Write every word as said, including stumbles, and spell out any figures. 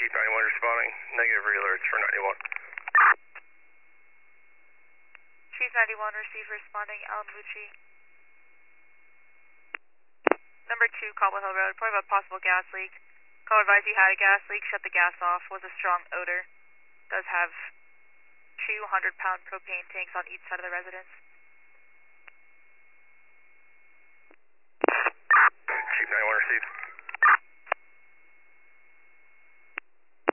Chief ninety-one responding. Negative re-alerts for ninety-one. Chief ninety-one, receive responding, Alamucci. Number two, Cobble Hill Road, report about possible gas leak. Call advised you had a gas leak, shut the gas off, was a strong odor. Does have two hundred pound propane tanks on each side of the residence.